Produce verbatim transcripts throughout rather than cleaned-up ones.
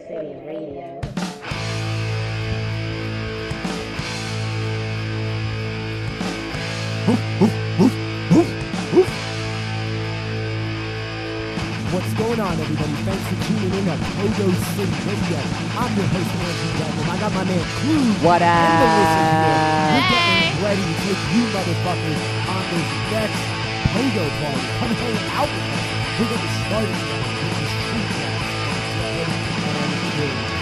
City Radio. What's going on, everybody? Thanks for tuning in to Pogo City Radio. I'm your host, Andrew Devlin. I got my man, Clue. What up? We're getting ready to take you motherfuckers on this next Pogo party. Come hang out with us. We're going to start it now with the street dance from Dead and Kid.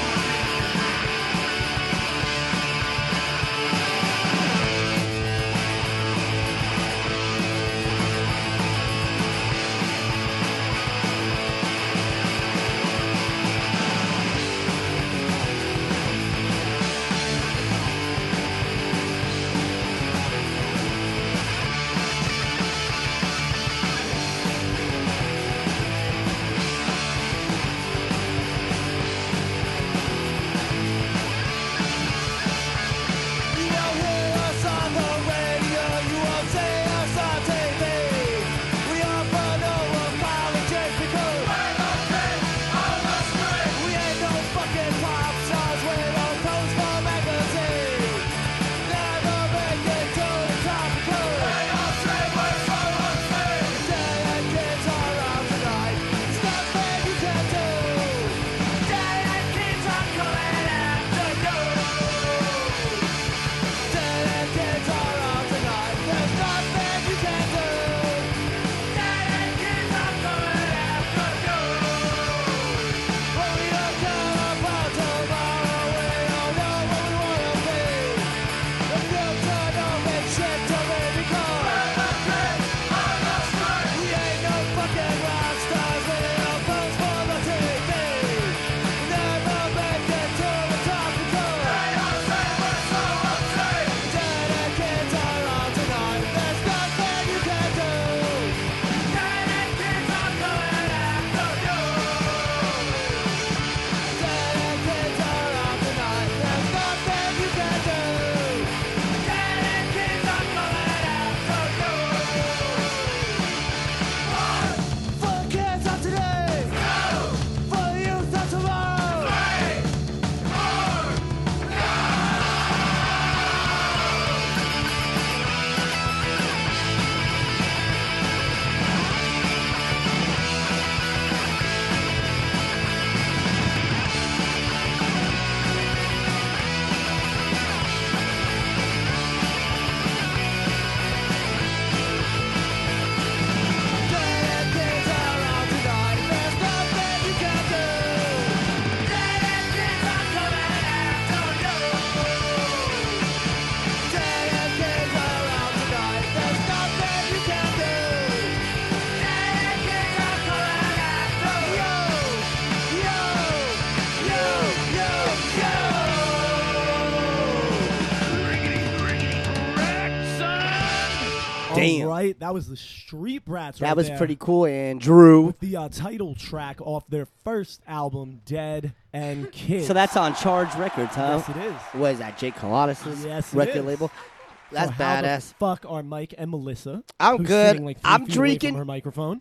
Damn. All right, that was the Street Brats right That was there pretty cool, Andrew. with the uh, title track off their first album, Dead and Kid. So that's on Charge Records, huh? Yes, it is. What is that, Jake Colossus Yes, it record is. label? That's So how the badass. fuck are Mike and Melissa? I'm who's good. sitting, like, three I'm feet away drinking. from her microphone.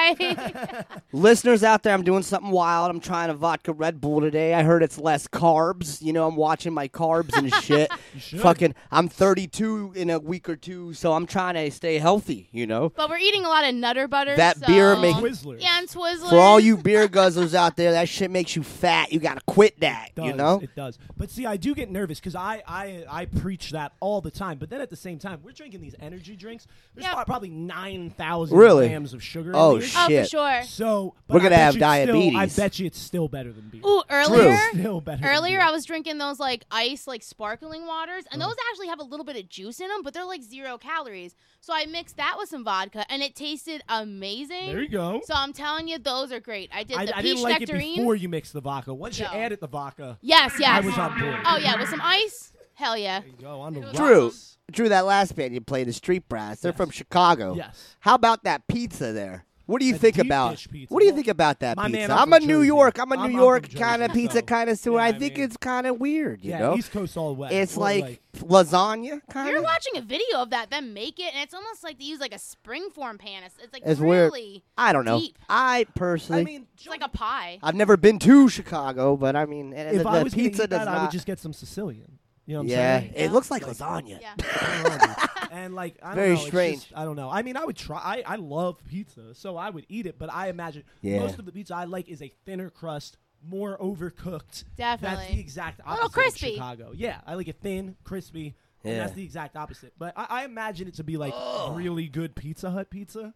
Hi. Listeners out there, I'm doing something wild. I'm trying a vodka Red Bull today. I heard it's less carbs. You know, I'm watching my carbs and shit. You should. Fucking, I'm thirty-two in a week or two, so I'm trying to stay healthy, you know? But we're eating a lot of Nutter Butter. That so. beer makes- Twizzlers. Yeah, and Twizzlers. For all you beer guzzlers out there, that shit makes you fat. You gotta quit that, It does, you know? It does. But see, I do get nervous because I, I I preach that all the time. But then at the same time, we're drinking these energy drinks. There's Yep. probably nine thousand Really? grams of sugar Oh, in these. Oh, for shit. sure. So but We're I gonna bet have you it's still- diabetes. I bet you it's still better than beer. Ooh, earlier. Still better. Earlier, than I beer. was drinking those like ice, like sparkling waters, and Uh-huh. those actually have a little bit of juice in them, but they're like zero calories. So I mixed that with some vodka, and it tasted amazing. There you go. So I'm telling you, those are great. I did I, the I peach didn't like nectarine. it before you mixed the vodka. Once you No. added the vodka, Yes, yes. I was on board. Oh yeah, with some ice. Hell yeah. There you go on the Drew, rocks. Drew, that last band you played, the Street Brass, they're Yes. from Chicago. Yes. How about that pizza there? What do you A think deep about? dish pizza. What do you Well, think about that my pizza? man, I'm, I'm a from New Jersey. York. I'm a I'm- New I'm York from kind of Jersey, pizza so- kind of too. Yeah, I I think mean- it's kind of weird. You yeah, know, East Coast all west. it's Or like, lasagna kind We were of. watching a video of that, them make it, and it's almost like they use like a springform pan. It's, it's like It's weird. really I don't know. deep. I personally, I mean, It's like a pie. I've never been to Chicago, but I mean, and if the, I the was gonna pizza eat does that, not. I would just get some Sicilian. You know what I'm yeah, saying? it Yeah. looks like Like- lasagna. Yeah. And like, I don't Very know, it's strange. just- I don't know. I mean, I would try. I, I love pizza, so I would eat it. But I imagine Yeah. most of the pizza I like is a thinner crust, more overcooked. That's Definitely. the exact little opposite crispy. of Chicago. Yeah, I like it thin, crispy. And Yeah. that's the exact opposite. But I, I imagine it to be like really good Pizza Hut pizza.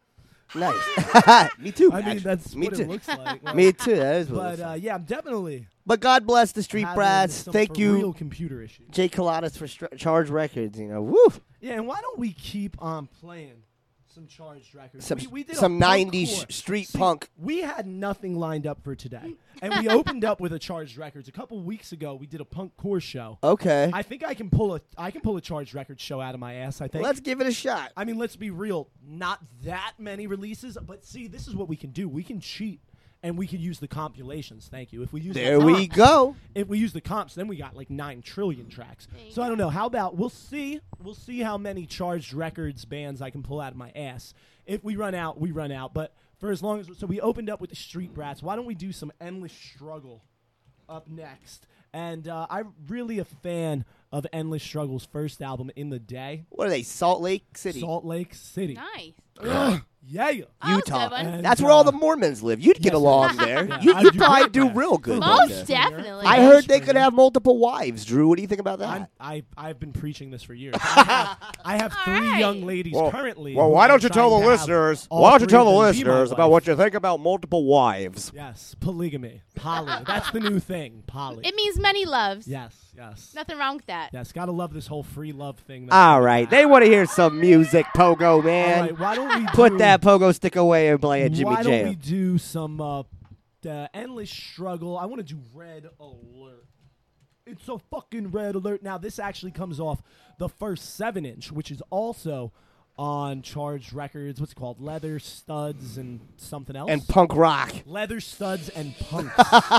Nice. Me too. I mean, actually. that's me what too. it looks like. Well, Me too. That is what. it But looks uh, like. yeah, I'm definitely But God bless the street having brats. some Thank for you, real computer issues. Jay Coladas, for str- Charge Records. You know, woo. Yeah, and why don't we keep on playing some charged records? Some we, we did a some punk nineties core. street See, punk. We had nothing lined up for today, and we opened up with a charged records a couple weeks ago. We did a punk core show. Okay, I think I can pull a I can pull a charged records show out of my ass. I think. let's give it a shot. I mean, let's be real. Not that many releases, but see, this is what we can do. We can cheat, and we can use the compilations. Thank you. If we use There the we comps, go. If we use the comps, then we got like nine trillion tracks. There you So I don't know. How about we'll see. We'll see how many charged records bands I can pull out of my ass. If we run out, we run out. But for as long as so we opened up with the Street Brats. Why don't we do some Endless Struggle up next? And uh, I'm really a fan of Endless Struggle's first album, In the Day, What are they? Salt Lake City, Salt Lake City. Nice. Ugh, yeah. That was Utah. good one. And, That's where all uh, the Mormons live. You'd get yes, along yes. there. Yeah, you, I'd you'd do probably great do there. real good. Most up Most there. definitely. I Yeah. heard they could have multiple wives. Drew, what do you think about that? I'm, I, I've been preaching this for years. I have, I have All three right. young ladies Well- currely. Well, who why I'm don't you tell trying the to have listeners? all Why don't you three tell the of them be my listeners about wife. what you think about multiple wives? Yes, polygamy, poly. That's the new thing, poly. It means many loves. yes, yes, Nothing wrong with that. yes. Gotta love this whole free love thing. that's All coming right, back. they want to hear some music, Pogo All man. right, why don't we Put do, that pogo stick away and play a Jimmy Why don't we Jam. do some uh, the Endless Struggle? I want to do Red Alert. It's a fucking Red Alert. Now this actually comes off the first seven inch, which is also on Charged Records. What's it called? Leather Studs and something else. And punk rock. Leather Studs and Punks.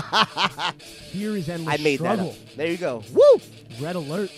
Here is Endless I made that Struggle. up. There you go. Woo! Red Alert.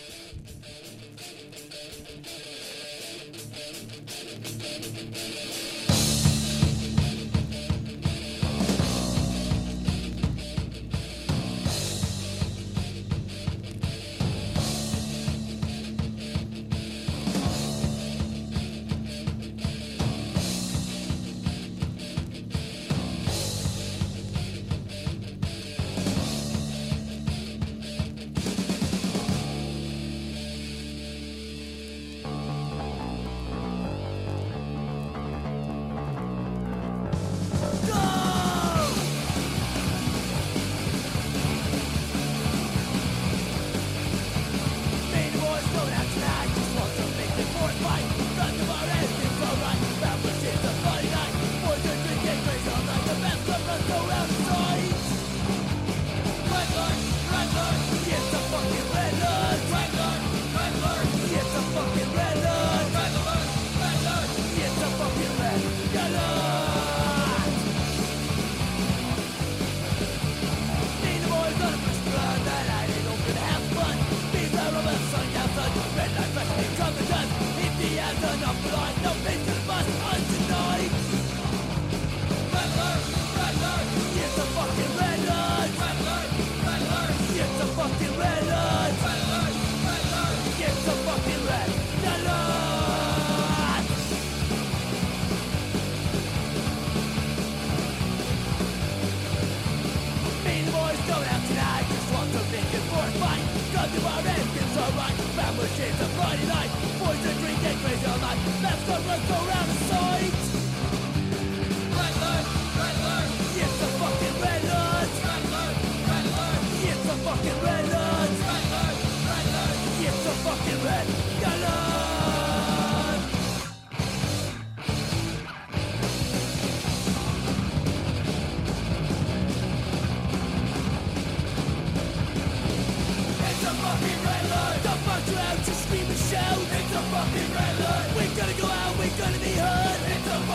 Scream and shout, it's a fucking red alert. We're gonna go out, we're gonna be heard. It's a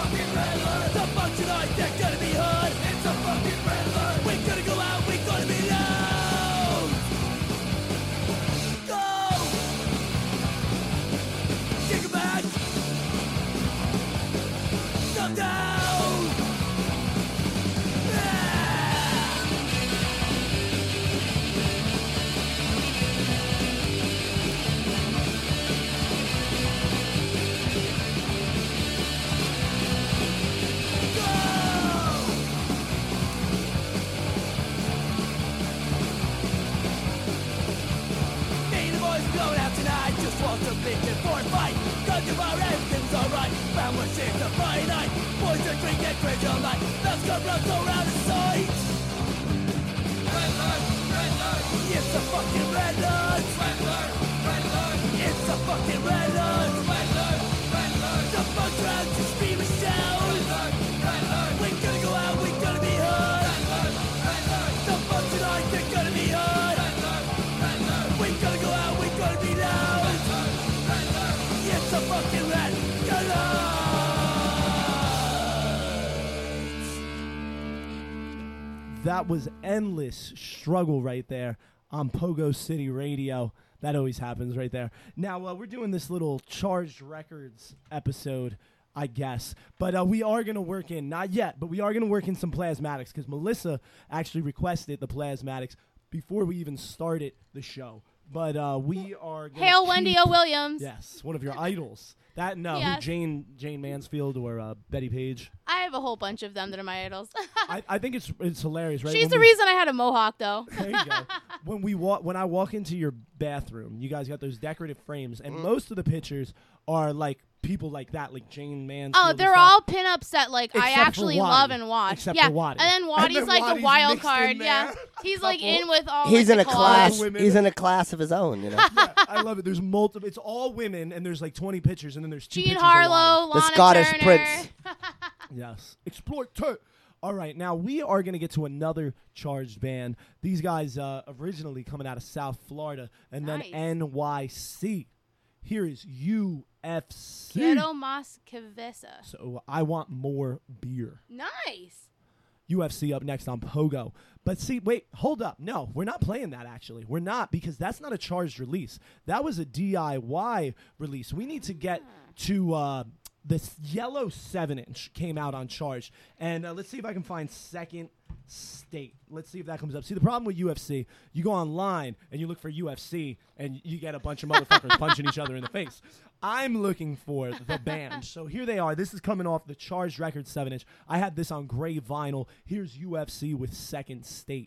all to vision for a fight. Guns of our everything's alright. Found what shapes a Friday night. Boys are drinking crazy all night. Let's go run so out of sight. Red light, red light. It's a fucking red light. Red light, red light. It's a fucking red light. Red light, red light. The fun tries to scream and shout. Red light, red light. We're gonna go out, we're gonna be hurt. Red light, red light. The fun tonight, they're gonna be hurt. Red light, red light. We're gonna go out, we're gonna be loud. Red light, red light. It's a fucking red light. That was Endless Struggle right there on Pogo City Radio. That always happens right there. Now, uh, we're doing this little Charged Records episode, I guess. But uh, we are going to work in, not yet, but we are going to work in some plasmatics because Melissa actually requested the plasmatics before we even started the show. But uh, we are gonna Hail keep, Wendy O. Williams. Yes, one of your idols. That, no, Yes. who, Jane Jane Mansfield or uh, Betty Page. I have a whole bunch of them that are my idols. I, I think it's it's hilarious, right? She's When the we- reason I had a mohawk, though. There you go. When we walk, when I walk into your bathroom, you guys got those decorative frames, and most of the pictures are like people like that, like Jane Mansfield. Oh, and they're stuff. all pinups that like Except I for actually Waddy. love and watch. Except yeah, for Waddy. and then Waddy's then like Waddy's a wild mixed in card. there. Yeah, he's like Couple- in with all. He's like, in a the class. collage. women. He's in a class of his own. You know. Yeah, I love it. There's multiple. It's all women, and there's like twenty pictures, and then there's two Jean pictures of Waddy. Harlow, The Lana Scottish Turner. Prince. Yes. Exploiter. All right, now we are going to get to another charged band. These guys uh, originally coming out of South Florida and Nice. then N Y C. Here is U F C. Quiero más cabeza. So I want more beer. Nice. U F C up next on Pogo. But see, wait, hold up. No, we're not playing that actually. We're not because that's not a charged release. That was a D I Y release. We need to get to uh, this yellow seven inch came out on Charged. And uh, let's see if I can find Second State. Let's see if that comes up. See, the problem with U F C, you go online and you look for U F C and you get a bunch of motherfuckers punching each other in the face. I'm looking for the band. So here they are. This is coming off the Charged Records seven inch. I had this on gray vinyl. Here's U F C with Second State.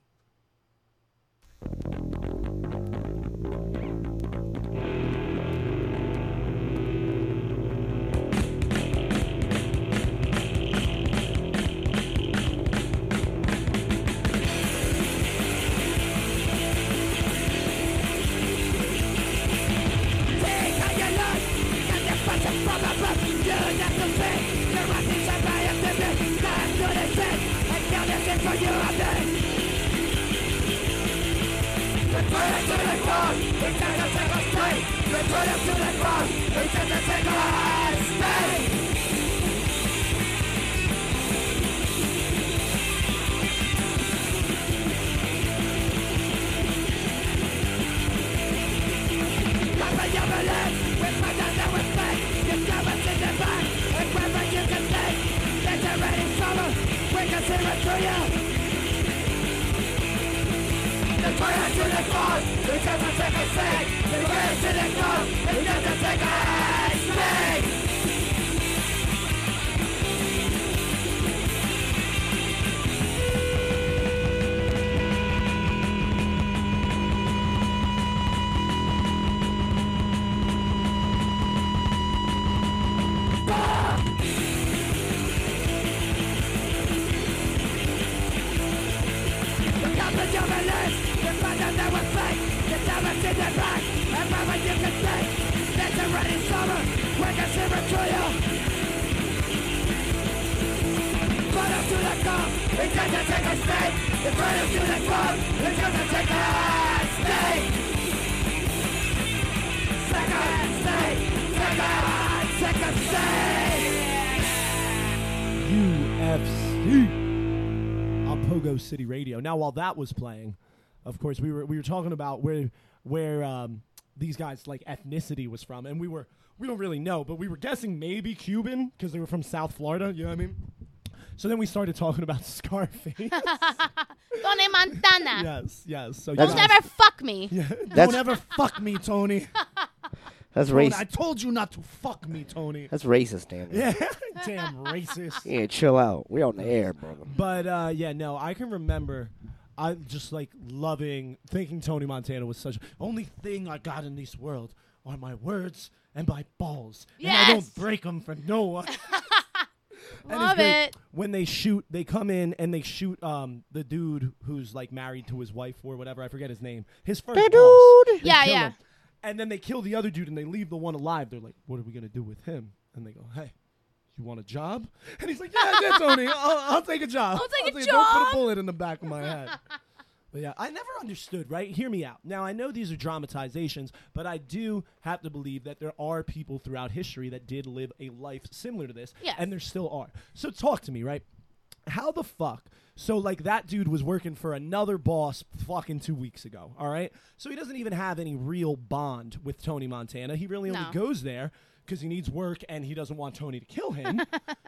U F C on Pogo City Radio. Now, while that was playing, of course, we were we were talking about where where um, these guys like ethnicity was from, and we were we don't really know, but we were guessing maybe Cuban because they were from South Florida. You know what I mean? So then we started talking about Scarface. Tony Montana. yes, yes. So That's- Don't you guys- ever fuck me. Yeah. That's- Don't ever fuck me, Tony. That's Tony, I racist. told you not to fuck me, Tony. That's racist, Dan. Yeah, damn racist. Yeah, chill out. We're on the air, brother. But uh, yeah, no, I can remember. I just like loving thinking Tony Montana was such only thing I got in this world. are my words and my balls. Yes! And I don't break them for no one. And it's Love great. it. When they shoot, they come in and they shoot um the dude who's like married to his wife or whatever. I forget his name. His first The boss. dude. They Yeah, kill yeah. him. And then they kill the other dude and they leave the one alive. They're like, what are we going to do with him? And they go, hey, you want a job? And he's like, yeah, yeah, Tony. I'll, I'll take a job. I'll take a Don't put job. a bullet in the back of my head. But yeah, I never understood, right? Hear me out. Now, I know these are dramatizations, but I do have to believe that there are people throughout history that did live a life similar to this, Yes. and there still are. So talk to me, right? How the fuck? So, like, that dude was working for another boss fucking two weeks ago, all right? So he doesn't even have any real bond with Tony Montana. He really only No. goes there because he needs work and he doesn't want Tony to kill him.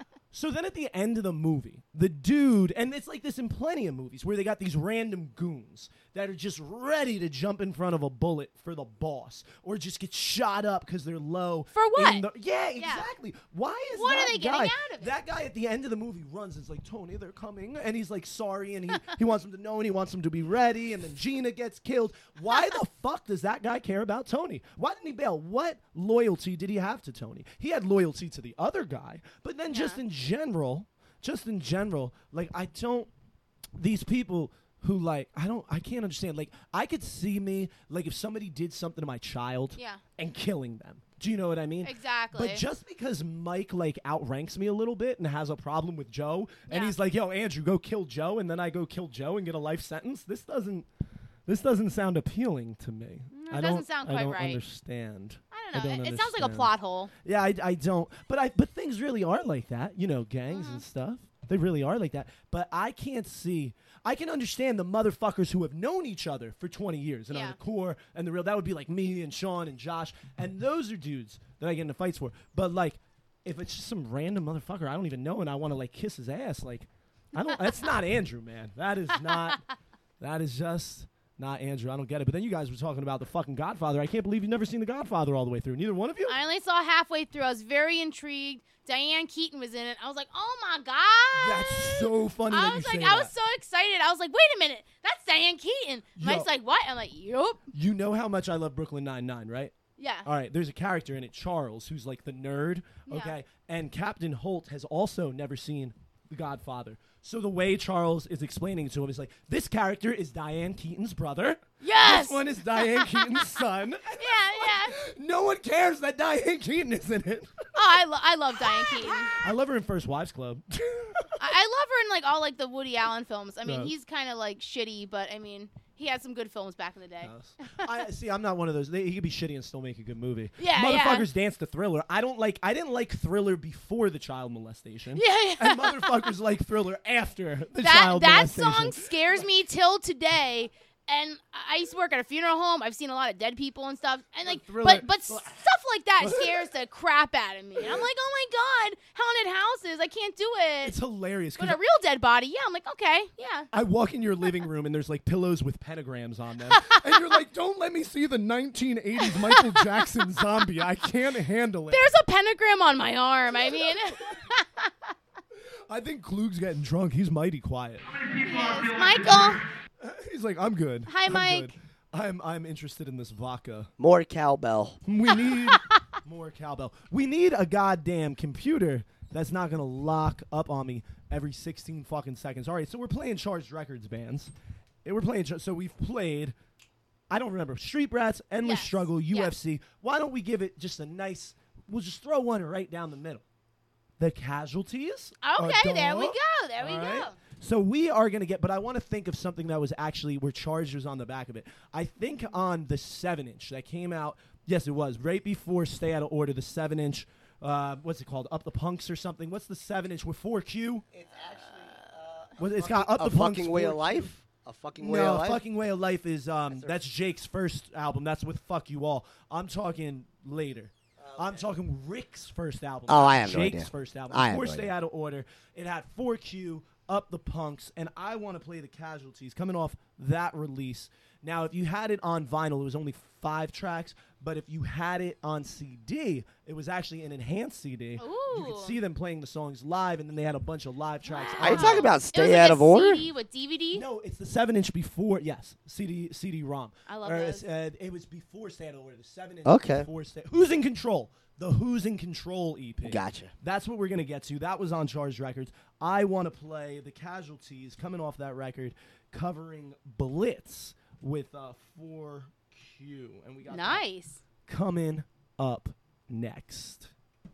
So then at the end of the movie, the dude, and it's like this in plenty of movies where they got these random goons that are just ready to jump in front of a bullet for the boss or just get shot up because they're low. For what? in the- yeah, exactly. Why is What are that they guy, getting out of it? That guy at the end of the movie runs and is like, Tony, they're coming. And he's like, sorry. And he, he wants him to know and he wants him to be ready. And then Gina gets killed. Why the fuck does that guy care about Tony? Why didn't he bail? What loyalty did he have to Tony? He had loyalty to the other guy. But then just Yeah. in general, just in general, like, I don't, these people who, like, I don't, I can't understand. Like, I could see me, like, if somebody did something to my child Yeah. and killing them. Do you know what I mean? Exactly. But just because Mike, like, outranks me a little bit and has a problem with Joe, and Yeah. he's like, yo, Andrew, go kill Joe, and then I go kill Joe and get a life sentence, this doesn't, this doesn't sound appealing to me. Mm, it I doesn't don't, sound I quite don't right. understand. I don't know. don't it, it sounds like a understand. plot hole. Yeah, I, I don't. But I but things really are like that. You know, gangs Mm-hmm. and stuff. They really are like that. But I can't see. I can understand the motherfuckers who have known each other for twenty years and are Yeah. the core and the real. That would be like me and Sean and Josh. And those are dudes that I get into fights for. But like, if it's just some random motherfucker I don't even know and I want to like kiss his ass, like, I don't. That's not Andrew, man. That is not. That is just. Not Andrew, I don't get it. But then you guys were talking about the fucking Godfather. I can't believe you've never seen the Godfather all the way through. Neither one of you? I only saw halfway through. I was very intrigued. Diane Keaton was in it. I was like, oh my God. That's so funny that I you was say like, I was that. so excited. I was like, wait a minute. That's Diane Keaton. Yo. Mike's like, what? I'm like, yup. You know how much I love Brooklyn Nine-Nine, right? Yeah. All right, there's a character in it, Charles, who's like the nerd, Yeah. okay? And Captain Holt has also never seen The Godfather. So the way Charles is explaining it to him is like, this character is Diane Keaton's brother. Yes. This one is Diane Keaton's son. Yeah, yeah. No one cares that Diane Keaton is in it. Oh, I, lo- I love Diane Keaton. I love her in First Wives Club. I-, I love her in like all like the Woody Allen films. I mean, Yeah. he's kind of like shitty, but I mean, he had some good films back in the day. I see. I'm not one of those. They, he could be shitty and still make a good movie. Yeah, yeah. motherfuckers dance to Thriller. I don't like. I didn't like Thriller before the child molestation. Yeah, yeah. And motherfuckers like Thriller after the that child that molestation. song scares me till today. And I used to work at a funeral home. I've seen a lot of dead people and stuff. And like, Thriller- but but stuff like that scares the crap out of me. And I'm like, oh my God, haunted houses. I can't do it. It's hilarious. 'cause But a real dead body, yeah. I'm like, okay, yeah. I walk in your living room and there's like pillows with pentagrams on them, and you're like, "Don't let me see the nineteen eighties Michael Jackson zombie. I can't handle it." There's a pentagram on my arm. I mean, I think Klug's getting drunk. He's mighty quiet. Michael. He's like, "I'm good. Hi, I'm Mike. good. I'm I'm interested in this vodka. More cowbell. We need more cowbell. We need a goddamn computer that's not gonna lock up on me every sixteen fucking seconds." All right, so we're playing Charged Records bands. And we're playing. So we've played. I don't remember. Street Rats, Endless Yes. Struggle, U F C. Yes. Why don't we give it just a nice? We'll just throw one right down the middle. The Casualties. are Okay, there we done. go. There we All go. right. So we are going to get, but I want to think of something that was actually where Chargers on the back of it. I think on the seven inch that came out, yes, it was, right before Stay Out of Order, the seven inch, uh, what's it called? Up the Punks or something? What's the seven inch with four Q? It's actually Well, it's got Up a the Punks. fucking way four of Q. life. A fucking way No, of life. Fucking Way of Life is, um, That's that's, their- Jake's first album. That's with Fuck You All. I'm talking later. I'm talking Rick's first album. Oh, not I have no Jake's idea. first album. I have Before no Stay idea. Out of Order, it had four Q, Up the Punks, and I want to play the Casualties coming off that release. Now, if you had it on vinyl, it was only five tracks, but if you had it on C D, it was actually an enhanced C D. Ooh. You could see them playing the songs live, and then they had a bunch of live tracks. Are you on talking it. about It was Stay like Out a of Order? C D with D V D. No, it's the seven inch before. Yes, C D C D ROM. I love or those. Uh, it was before Stay Out of Order. The seven inch. Okay. Before Stay. Who's in Control? The Who's in Control E P. Gotcha. That's what we're gonna get to. That was on Charged Records. I want to play the Casualties coming off that record, covering Blitz with uh, four Q, and we got that Nice. coming up next.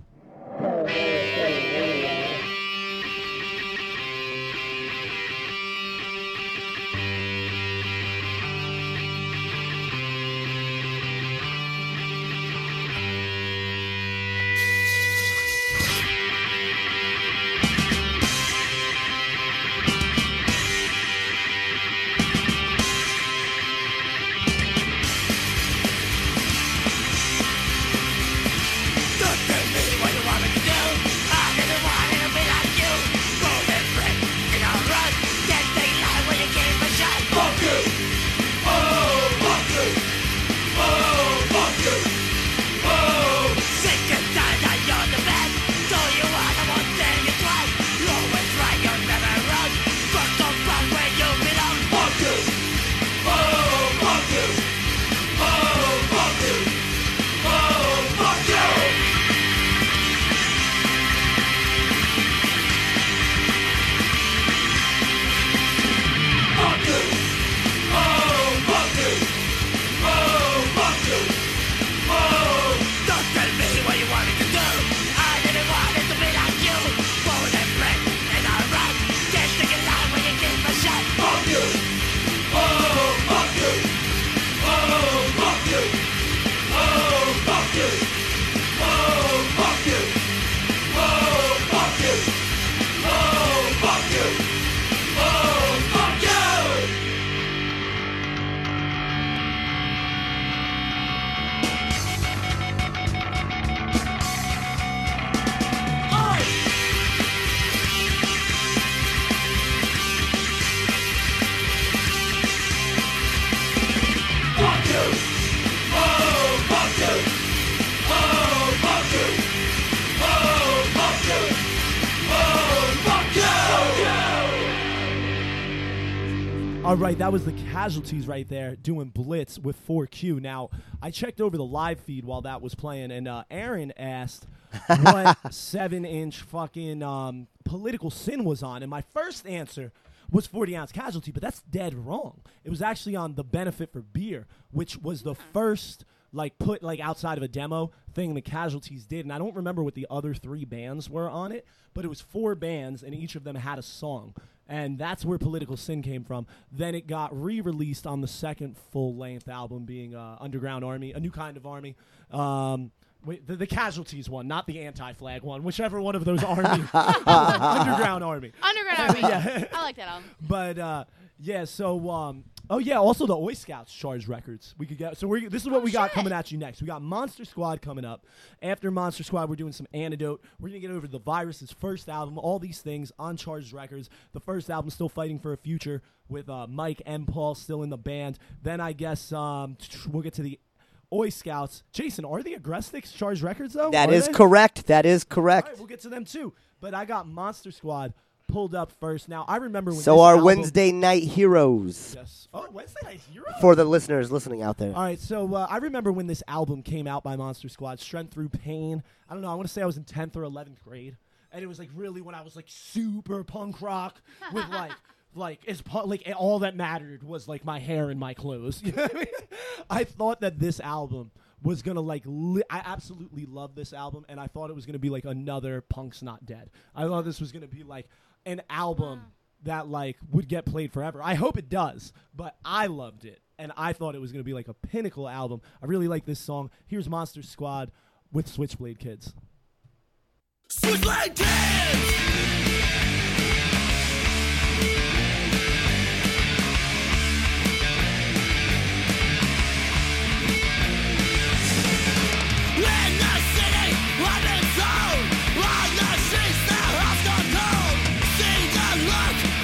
All right, that was the Casualties right there doing Blitz with four Q. Now, I checked over the live feed while that was playing, and uh, Aaron asked what seven inch fucking um, Political Sin was on, and my first answer was forty ounce Casualty, but that's dead wrong. It was actually on The Benefit for Beer, which was the first like put like outside of a demo thing the Casualties did, and I don't remember what the other three bands were on it, but it was four bands, and each of them had a song. And that's where Political Sin came from. Then it got re-released on the second full-length album, being uh, Underground Army, A New Kind of Army. Um, wait, the, the Casualties one, not the Anti-Flag one. Whichever one of those army. Underground Army. Underground Army. Yeah. I like that album. But uh, yeah, so um, oh yeah, also the Oi Scouts Charged Records. We could get so we this is what Oh, we got shit. coming at you next. We got Monster Squad coming up. After Monster Squad, we're doing some Antidote. We're gonna get over the Virus's first album. All these things on Charged Records. The first album, Still Fighting for a Future, with uh, Mike and Paul still in the band. Then I guess um, we'll get to the Oi Scouts. Jason, are the Aggrestics Charged Records though? That Are is they? correct. That is All correct. right, we'll get to them too. But I got Monster Squad pulled up first. Now I remember when So this our album- Wednesday night heroes Yes. Oh, Wednesday Night Hero. for the listeners listening out there. All right, so uh, I remember when this album came out by Monster Squad, Strength Through Pain. I don't know, I want to say I was in tenth or eleventh grade. And it was like really when I was like super punk rock with like, like, it's pu- like all that mattered was like my hair and my clothes. You know what I mean? I thought that this album was going to like, li- I absolutely love this album. And I thought it was going to be like another Punk's Not Dead. I thought this was going to be like an album that like would get played forever. I hope it does, but I loved it, and I thought it was going to be like a pinnacle album. I really like this song. Here's Monster Squad with Switchblade Kids. Switchblade Kids! In the city, I've been told, on the streets, the house gone cold. See the look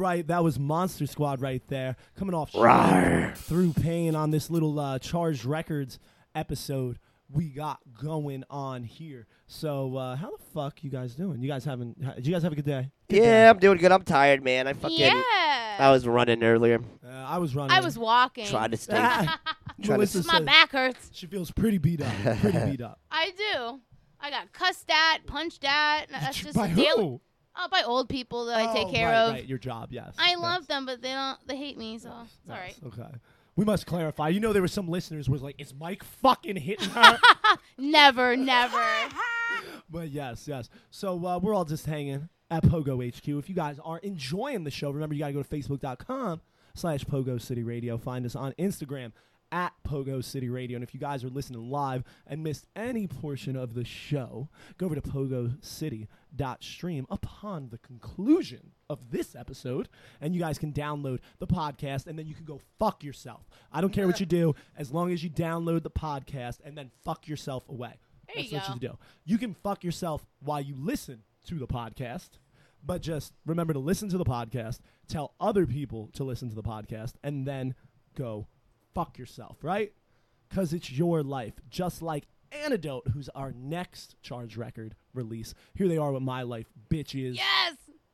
right, that was Monster Squad right there, coming off Rawr. Through Pain on this little uh, Charged Records episode we got going on here. So, uh, how the fuck you guys doing? You guys having? Did you guys have a good day? Good Yeah, day. I'm doing good. I'm tired, man. I fucking. Yeah. I was running earlier. Uh, I was running. I was walking. Trying to stay. Ah, Trying Melissa to- My says back hurts. she feels pretty beat up. Pretty beat up. I do. I got cussed at, punched at. That's just By a daily. who? Oh, by old people that I take Oh, care right, of. Right, your job, yes. I Yes. love them, but they don't. They hate me, so it's all Yes, right. Okay. We must clarify. You know, there were some listeners who was like, "Is Mike fucking hitting her?" Never, never. But yes, yes. So uh, we're all just hanging at Pogo H Q. If you guys are enjoying the show, remember you got to go to facebook.com slash Pogo City Radio. Find us on Instagram at Pogo City Radio. And if you guys are listening live and missed any portion of the show, go over to pogo city dot stream upon the conclusion of this episode, and you guys can download the podcast, and then you can go fuck yourself. I don't care what you do, as long as you download the podcast and then fuck yourself away. There That's you what go. you do. You can fuck yourself while you listen to the podcast, but just remember to listen to the podcast, tell other people to listen to the podcast, and then go fuck yourself, right? Because it's your life. Just like Antidote, who's our next Charged Record release. Here they are with My Life, bitches. Yes.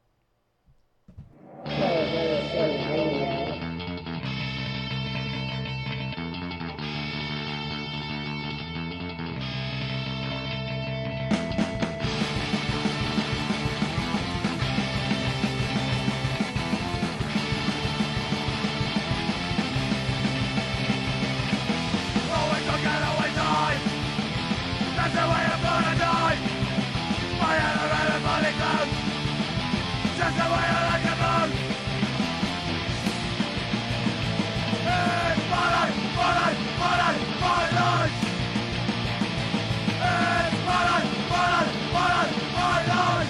Always forget, always die. That's the way I'm gonna die. My elevated body close. Just the way I like it most. It's my life, my life, my life, my life. It's my life, my life, my life, my life.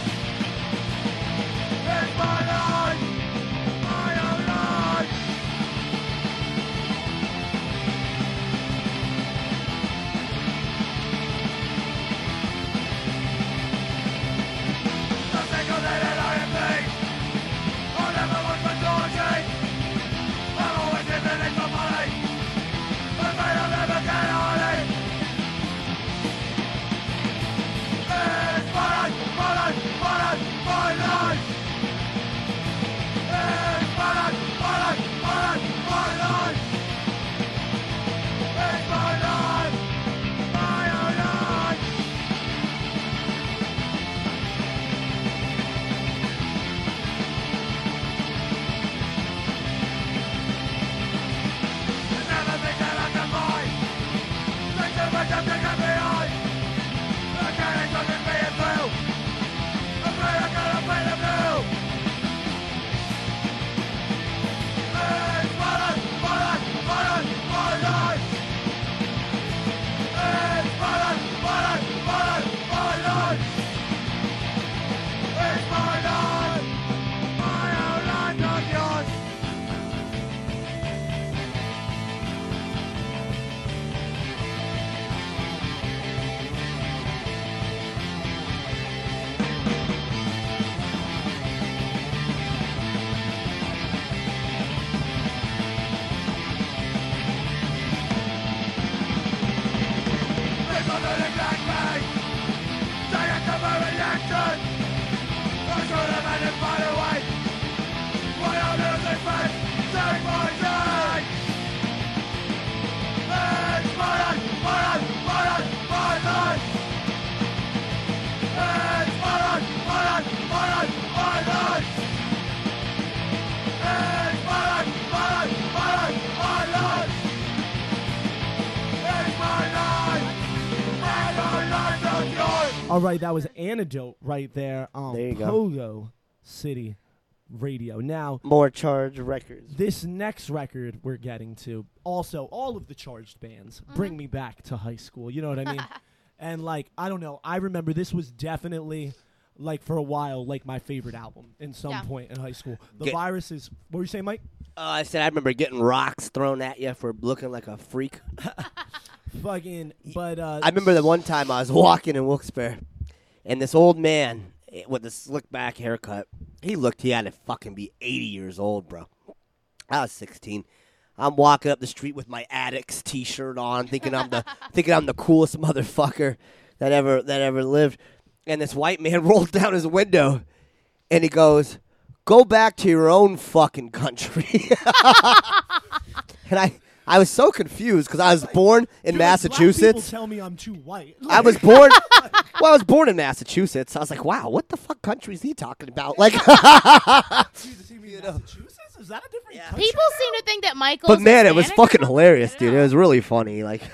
It's my life, my own life. The single day that I am paid, I'll never want my joy. I'm always in the need for money, afraid I'll never get on it. It's my life, my life, my life, my life. It's my life, my life, my life, my life. It's my life, my own life. Never think that I can buy. Think too much of thinking behind. I can't expect it being through. Afraid I gotta pay the bill. It's my life, my life, my life, my life. It's my life, my life, my life, my life. It's my life, my own life, not yours. People that neglect me, say it's a very action. I should have had it by the way. Why I'm losing faith, take my day. It's my life, my life, my life, my life. It's my life, my life, my life, my life. It's my life, my life, my life, my life. It's my life, my own life, not yours. All right, that was Antidote right there on There you go. Pogo City Radio. Now, More Charged Records. this next record we're getting to, also, all of the Charged bands bring me back to high school. You know what I mean? And, like, I don't know. I remember this was definitely, like, for a while, like, my favorite album in some Yeah. point in high school. The Get- Virus is, what were you saying, Mike? Uh, I said I remember getting rocks thrown at you for looking like a freak. Fucking, but, uh, I remember the one time I was walking in Wilkes-Barre, and this old man eh, with a slick back haircut He looked, he had to fucking be eighty years old, bro. I was sixteen. I'm walking up the street with my Addicts T-shirt on, thinking I'm the thinking I'm the coolest motherfucker that ever that ever lived. And this white man rolled down his window, and he goes, "Go back to your own fucking country." And I, I was so confused because I was born in Dude, Massachusetts. Black people tell me I'm too white. I was born. Well, I was born in Massachusetts. I was like, "Wow, what the fuck country is he talking about?" Like, Dude, does he mean Massachusetts? Is that a different Yeah. country? People seem to think that Michael's but man, it was Hispanic or fucking something. hilarious, I dude. don't It know. was really funny. Like,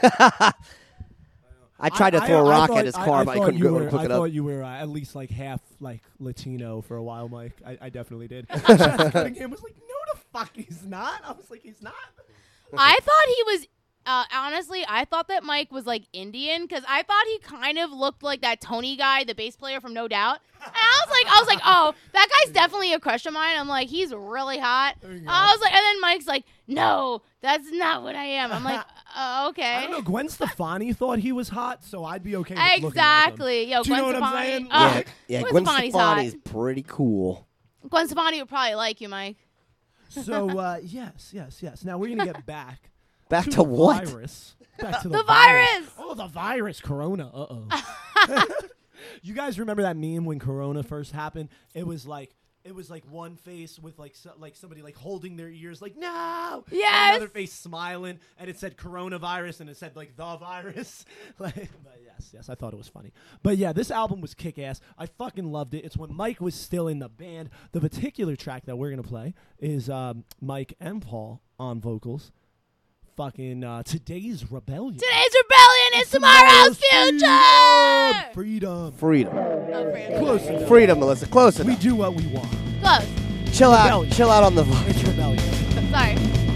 I tried to I- throw a I- I rock thought- at his I- car, I but I thought couldn't you go were- and pick I it thought up. you were uh, at least like half like Latino for a while, Mike. I, I definitely did. Chad Cunningham was like, "No, the fuck, he's not." I was like, "He's not." I thought he was. Uh, honestly, I thought that Mike was like Indian because I thought he kind of looked like that Tony guy, the bass player from No Doubt. And I was like, I was like, oh, that guy's definitely a crush of mine. I'm like, he's really hot. There you go. I was like, and then Mike's like, no, that's not what I am. I'm like, uh, okay. I don't know. Gwen Stefani thought he was hot, so I'd be okay with looking like him. Exactly. Yo, Do you Gwen know what I'm Stefani. saying? Oh, Yeah, yeah. Gwen Gwen Stefani's Stefani's hot. pretty cool. Gwen Stefani would probably like you, Mike. So uh, yes, yes, yes. Now we're gonna get back Back to to the what? virus. Back to the, The virus! Oh, the virus, Corona. Uh oh. You guys remember that meme when Corona first happened? It was like it was like one face with like so, like somebody like holding their ears, like no. And Yes! another face smiling, and it said coronavirus, and it said like the virus. Like, but yes, yes, I thought it was funny. But yeah, this album was kick ass. I fucking loved it. It's when Mike was still in the band. The particular track that we're gonna play is um, Mike and Paul on vocals. Fucking uh, Today's Rebellion. Today's rebellion is tomorrow's future. Freedom. Freedom. Oh, freedom. Close enough. Freedom, Melissa. Close We enough. do what we want. Close. Chill out. Rebellion. Chill out on the vibe. It's rebellion. Sorry.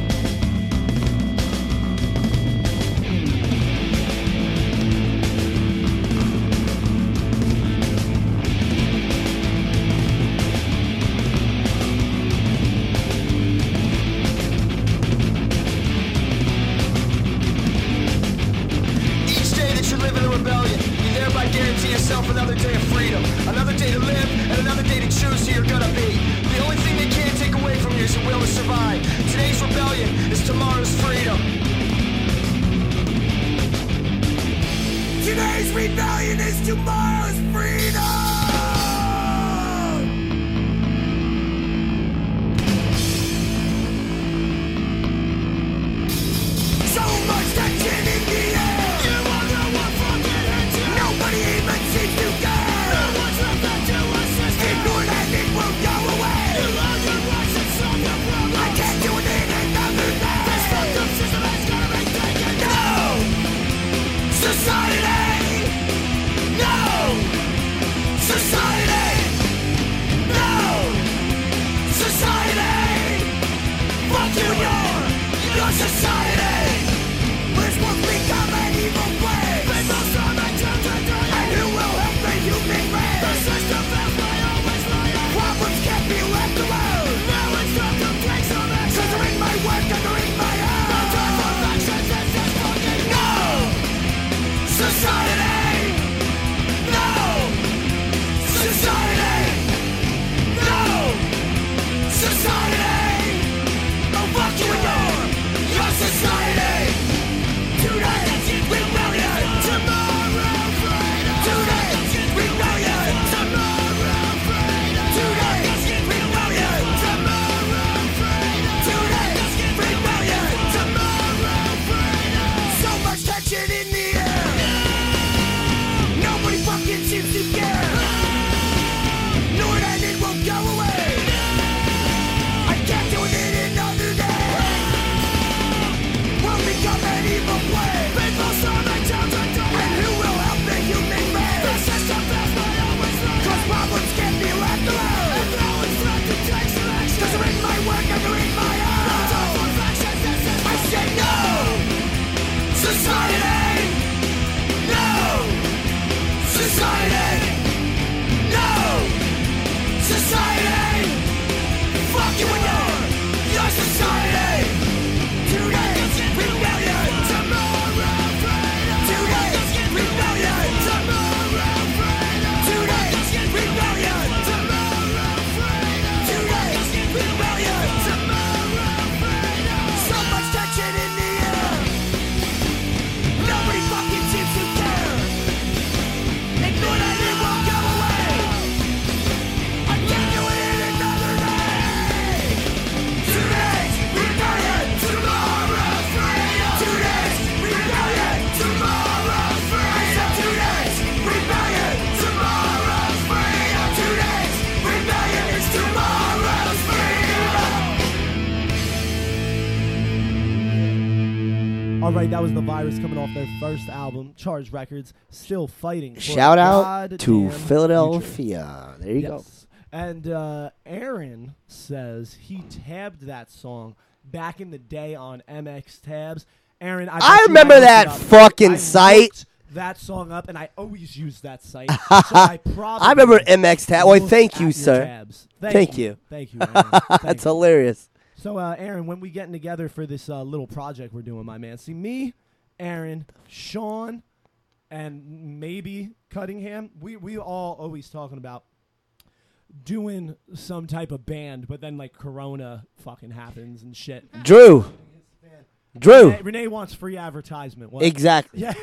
Each day that you live in a rebellion, you thereby guarantee yourself another day of freedom, another day to live, and another day to choose who you're gonna be. The only thing they can't take away from you is your will to survive. Today's rebellion is tomorrow's freedom. Today's rebellion is tomorrow's freedom! So much tension in the air. You wonder what fucking hurts you. Nobody even seems to care. No one's left there to assist you. Ignore that it will go away. You learn your rights and solve your problems. I can't do it in another day. This fucked up system is gonna be taken. No! Society! No! All right, that was The Virus coming off their first album, Charge Records, Still Fighting. for a Shout out to goddamn Philadelphia. There you future. go. Yes. And uh, Aaron says he tabbed that song back in the day on M X Tabs. Aaron, I, bet I you remember looked that it up. fucking I site. looked that song up, and I always use that site. So I probably I remember M X Tab. Well, looked thank at you, your sir. tabs. Thank, Thank you. you. Thank you, Aaron. Thank That's you. hilarious. So, uh, Aaron, when we getting together for this uh, little project we're doing, my man, see me, Aaron, Sean, and maybe Cuttingham, we we all always talking about doing some type of band, but then like Corona fucking happens and shit. Drew. Drew. Renee, Renee wants free advertisement. What? Exactly. Yeah.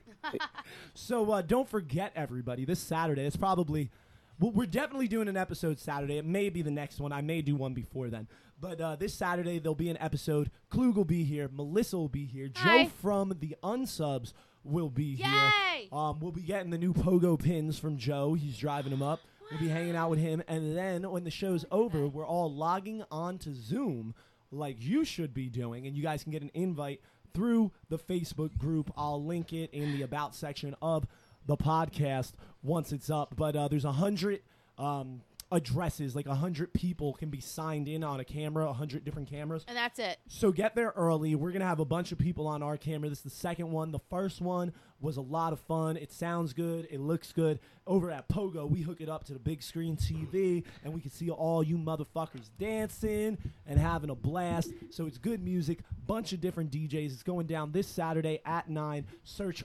So uh, don't forget, everybody, this Saturday, it's probably, well, we're definitely doing an episode Saturday. It may be the next one. I may do one before then. But uh, this Saturday, there'll be an episode. Klug will be here. Melissa will be here. Hi. Joe from the Unsubs will be Yay! here. Um, we'll be getting the new pogo pins from Joe. He's driving them up. We'll be hanging out with him. And then when the show's over, we're all logging on to Zoom like you should be doing. And you guys can get an invite through the Facebook group. I'll link it in the About section of the podcast once it's up. But uh, there's a hundred um, addresses, like a hundred people can be signed in on a camera, a hundred different cameras. And that's it. So get there early. We're going to have a bunch of people on our camera. This is the second one. The first one was a lot of fun. It sounds good. It looks good. Over at Pogo, we hook it up to the big screen T V, and we can see all you motherfuckers dancing and having a blast. So it's good music, bunch of different D Js. It's going down this Saturday at nine. Search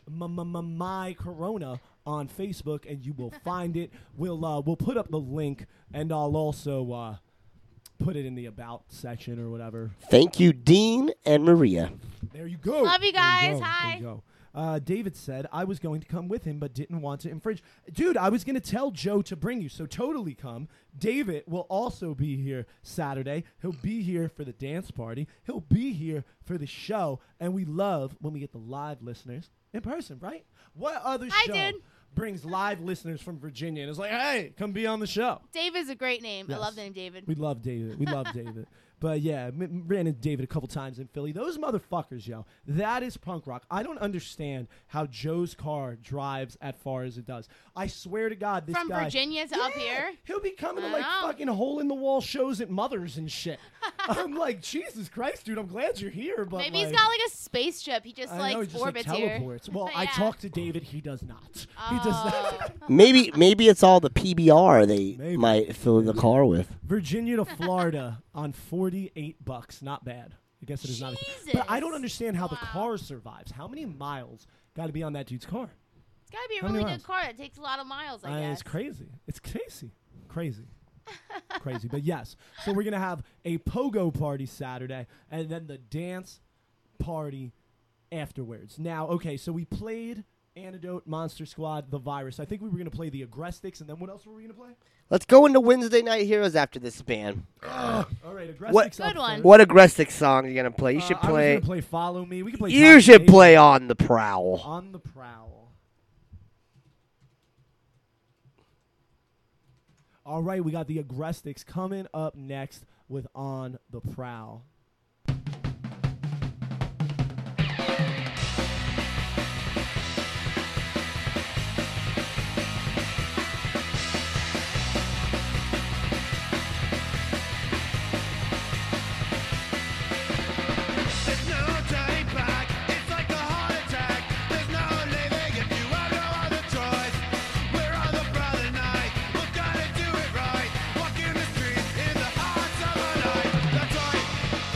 My Corona on Facebook, and you will find it. We'll uh, we'll put up the link, and I'll also uh, put it in the About section or whatever. Thank you, Dean and Maria. There you go. Love you There guys. go. There Hi. you go. Uh, David said, I was going to come with him, but didn't want to infringe. Dude, I was going to tell Joe to bring you, so totally come. David will also be here Saturday. He'll be here for the dance party. He'll be here for the show. And we love when we get the live listeners in person, right? What other Hi, show dude. brings live listeners from Virginia and is like, hey, come be on the show? Dave is a great name. I Yes. love the name David. We love David. We love David. But yeah, m- m- ran into David a couple times in Philly. Those motherfuckers, yo. That is punk rock. I don't understand how Joe's car drives as far as it does. I swear to God, this From guy. Virginia to up Yeah, here? He'll be coming to I like know. fucking hole in the wall shows at Mother's and shit. I'm like, Jesus Christ, dude. I'm glad you're here. But Maybe like, he's got like a spaceship. He just I like know, he just like orbits here. teleports. Well, I Yeah. talked to David. He does not. He does not. Oh. Maybe maybe it's all the P B R they Maybe. might fill the car with. Virginia to Florida on forty-eight bucks. Not bad. I guess it is not. But I don't Jesus. understand how the Wow. car survives. How many miles got to be on that dude's car? It's gotta be a How many really miles? good car that takes a lot of miles, I Uh, guess. it's crazy. It's crazy. Crazy. Crazy. But yes. So we're going to have a pogo party Saturday and then the dance party afterwards. Now, okay, so we played Antidote, Monster Squad, The Virus. I think we were going to play the Aggrestics, and then what else were we going to play? Let's go into Wednesday Night Heroes after this band. All right, Aggrestics. What- up Good one. first. What Aggressic song are you gonna play? You Uh, should I was play. gonna play Follow Me. We can play. You Top should Eight. play On the Prowl. On the Prowl. All right, we got the Aggrestics coming up next with On the Prowl. There's no turning back. It's like a heart attack. There's no living if you have no other choice. We're on the prowl tonight. We're gonna do it right. Walking the streets in the hot summer night. That's right.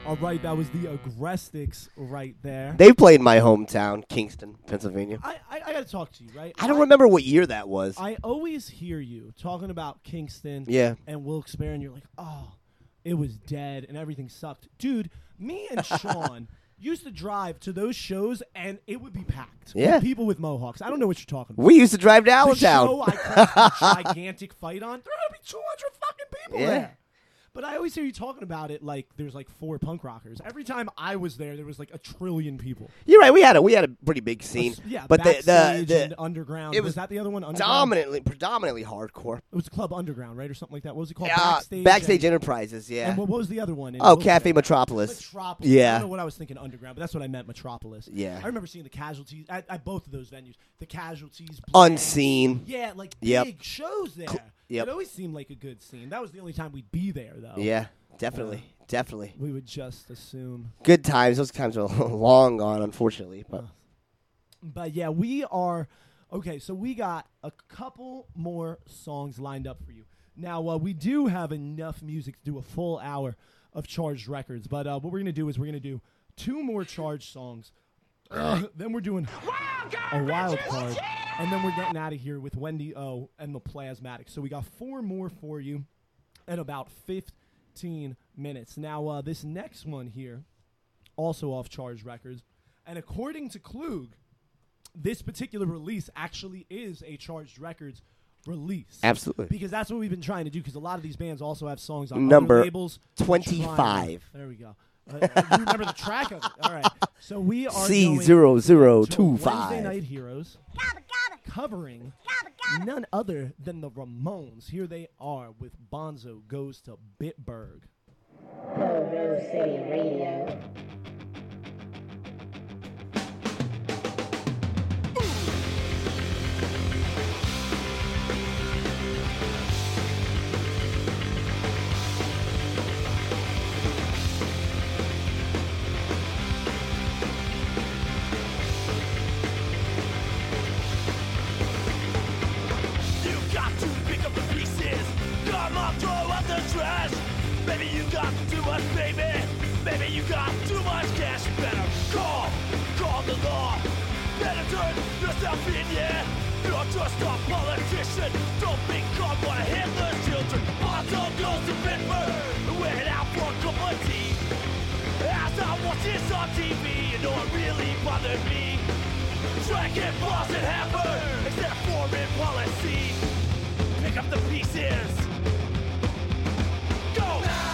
All right, that was the Aggrestics right there. They played in my hometown, Kingston, Pennsylvania. I, I, I got to talk to you, right? I don't remember what year that was. I always hear you talking about Kingston Yeah. and Wilkes-Barre, and you're like, oh, it was dead and everything sucked. Dude, me and Sean used to drive to those shows, and it would be packed. Yeah. With people with mohawks. I don't know what you're talking about. We used to drive to The Allentown. show I called the gigantic fight on, there would be two hundred fucking people Yeah. there. But I always hear you talking about it like there's like four punk rockers. Every time I was there, there was like a trillion people. You're right. We had a we had a pretty big scene. Yeah, but the Backstage the, and the Underground. it was, was that the other one? Underground? dominantly predominantly hardcore. It was Club Underground, right, or something like that. What was it called? Uh, Backstage. Backstage and, Enterprises. Yeah. and what, what was the other one? in oh, Wilkes-Barre? Cafe Metropolis. Metropolis. I Yeah. don't know what I was thinking Underground, but that's what I meant, Metropolis. Yeah. I remember seeing the Casualties at, at both of those venues. The Casualties. Blend. Unseen. Yeah, like Yep. big shows there. yep. It always seemed like a good scene. That was the only time we'd be there, though. Yeah. Definitely. Definitely. We would just assume. Good times. Those times are long gone, unfortunately. But But yeah, we are okay. So we got a couple more songs lined up for you. Now uh, we do have enough music to do a full hour of Charged Records. But uh, what we're gonna do is we're gonna do two more Charged songs. Then we're doing a wild card, and then we're getting out of here with Wendy O and the Plasmatics. So we got four more for you in about fifteen minutes. Now uh, this next one here, also off Charged Records, and according to Klug, this particular release actually is a Charged Records release. absolutely. Because that's what we've been trying to do, because a lot of these bands also have songs on Number other labels. twenty-five. There we go. Uh, you remember the track of it. All right. So we are C going zero zero to two Wednesday five. Night Heroes, covering none other than the Ramones. Here they are with Bonzo Goes to Bitburg. Rose City Radio. You got to pick up the pieces. Come on, throw out the trash. Maybe you got too much, baby. Maybe you got too much cash. Better call, call the law. Better turn yourself in, yeah. You're just a politician. Don't think God wanna hit the children. Bonzo goes to Pittsburgh. Went out for a cup of tea. As I watch this on T V, you know it really bothered me. Track and boss and hammer, instead of foreign policy. Pick up the pieces. Go!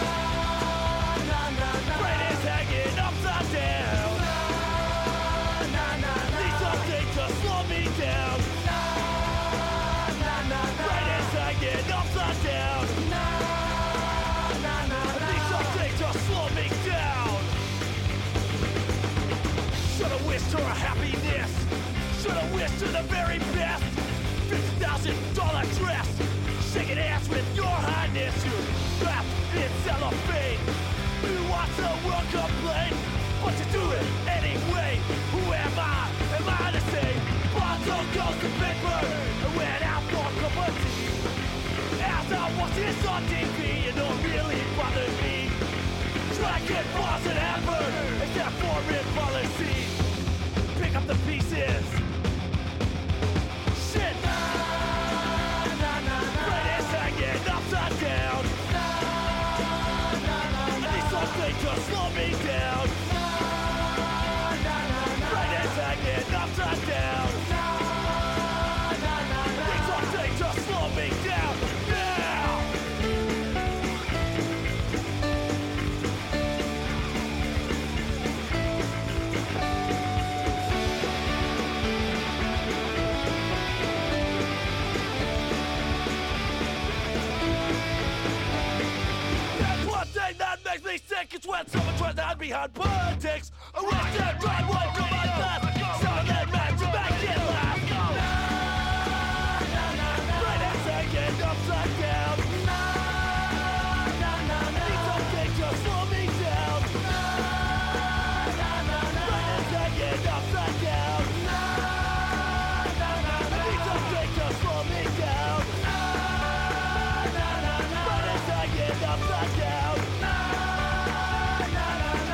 Brain is hanging upside down. Need something to slow me down. Brain is hanging upside down. Need something to slow me down. Should've wished her happiness. Should've wished her the very best. Fifty thousand dollar dress. Shaking ass with your highness. You're wrapped in cellophane. You watch the world complain, but you do it anyway. Who am I? Am I to say? Bonzo goes to Pittsburgh and went out for a cup of tea. As I watch this on T V, you know it really bothered me. Try to get boss and hammer instead of foreign policy. Pick up the pieces. Shit. Brain is hanging upside down. I need something to slow me down. Brain is hanging upside down. I need something to slow me down now. That's one thing that makes me sick is when someone tries to hide behind politics. Arrest and drive one from my left. Some of them men to make it laugh. Brain is hanging upside down. Need something to slow me down. Brain is hanging upside down. Need something to slow me down. Brain is hanging upside down.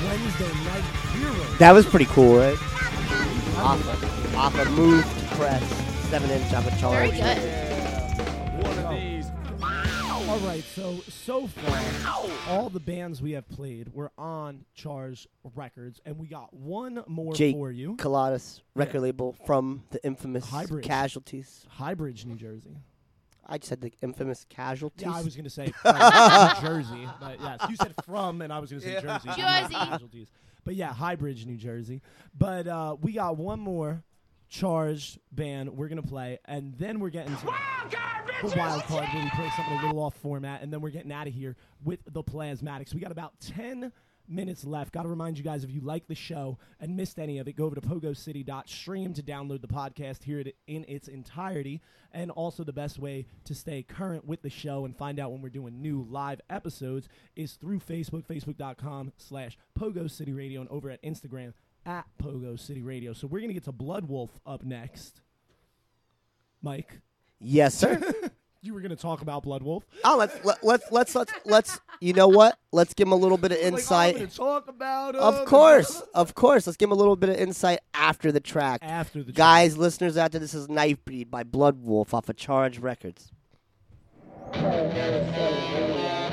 Wednesday Night Heroes. That was pretty cool, right? Off a, off a move to press, seven inch off a charge. Very good. One of these. All right, so so far, all the bands we have played were on Charge Records, and we got one more Jake for you. Coladas record Yeah. label from the infamous Highbridge. Casualties. Highbridge, New Jersey. I just said the infamous Casualties. Yeah, I was going to say from New Jersey, but yes, you said from, and I was going to say Jersey. Jersey. Casualties. But yeah, Highbridge, New Jersey. But uh, we got one more Charged band we're going to play, and then we're getting to the wild card where we play something a little off format, and then we're getting out of here with the Plasmatics. We got about ten minutes left. Got to remind you guys, if you like the show and missed any of it, go over to pogo city dot stream to download the podcast, hear it in its entirety, and also the best way to stay current with the show and find out when we're doing new live episodes is through Facebook, facebook dot com slash Pogo City Radio, and over at Instagram at Pogo City Radio. So we're going to get to Blood Wolf up next. Mike, Yes, sir. you were going to talk about Blood Wolf. oh, let's let, let's let's let's let's. You know what? Let's give him a little bit of insight. Like, I'm gonna talk about Of him. course, of course. Let's give him a little bit of insight after the track. After the Guys, listeners out there, this is Knife Breed by Blood Wolf off of Charge Records. Pogo City Radio.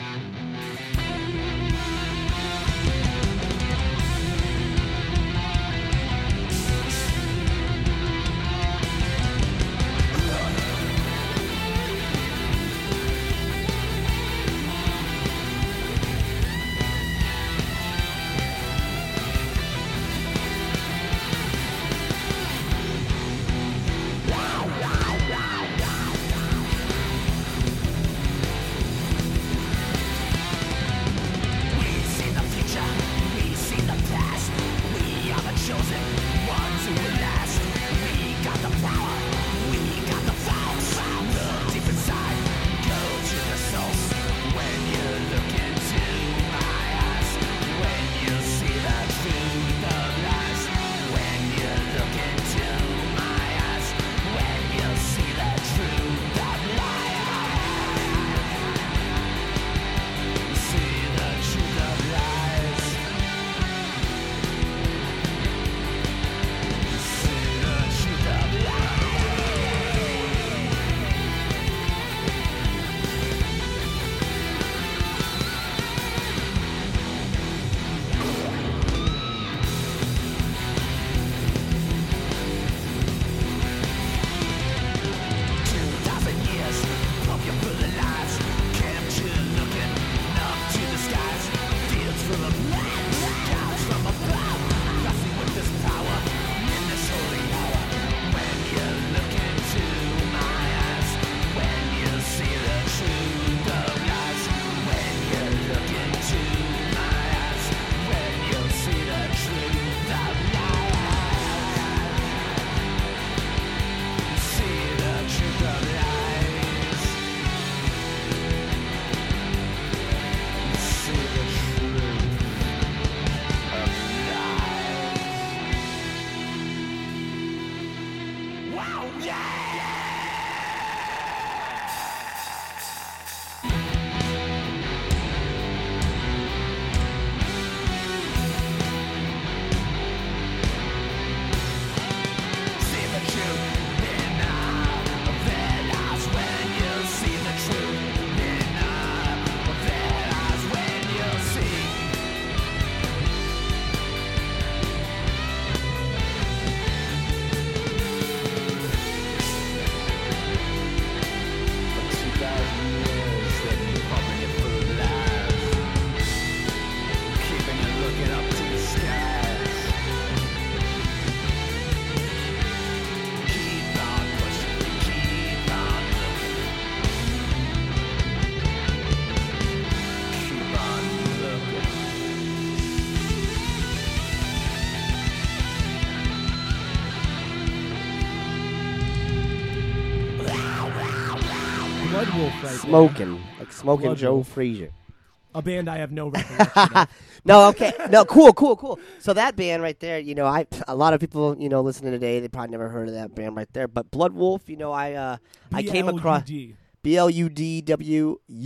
Blood Wolf right there. Smoking. Like smoking Blood Joe Wolf. Frazier. A band I have no recollection of. No, okay. No, cool, cool, cool. So that band right there, you know, I a lot of people, you know, listening today, they probably never heard of that band right there. But Blood Wolf, you know, I uh I came across B L U D. B L U D W U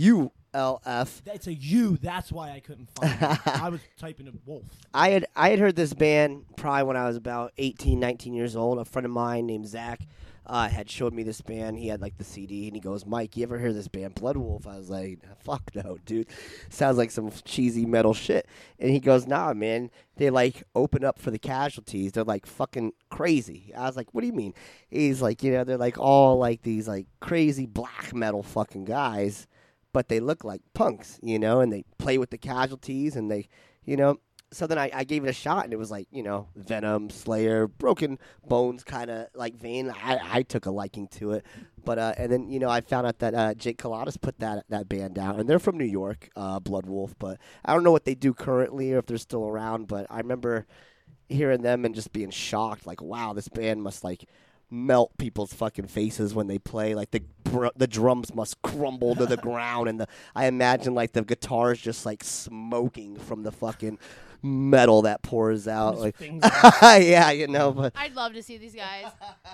L F. It's a U. That's why I couldn't find it. I was typing a wolf. I had I had heard this band probably when I was about eighteen, nineteen years old. A friend of mine named Zach uh, had showed me this band. He had like the C D, and he goes, "Mike, you ever hear this band, Blood Wolf?" I was like, "Fuck no, dude. Sounds like some cheesy metal shit." And he goes, "Nah, man. They like open up for the Casualties. They're like fucking crazy." I was like, "What do you mean?" He's like, "You know, they're like all like these like crazy black metal fucking guys, but they look like punks, you know, and they play with the Casualties, and they, you know." So then I, I gave it a shot, and it was like, you know, Venom, Slayer, Broken Bones kind of like vein. I, I took a liking to it. But, uh, and then, you know, I found out that uh, Jake Coladas put that that band down, and they're from New York, uh, Blood Wolf. But I don't know what they do currently or if they're still around, but I remember hearing them and just being shocked, like, wow, this band must, like, melt people's fucking faces when they play. Like the br- the drums must crumble to the ground, and the I imagine like the guitars just like smoking from the fucking metal that pours out. Like, yeah, you know. But I'd love to see these guys.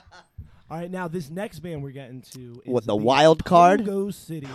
All right, now this next band we're getting to is What, the Wild Card? Pogo City.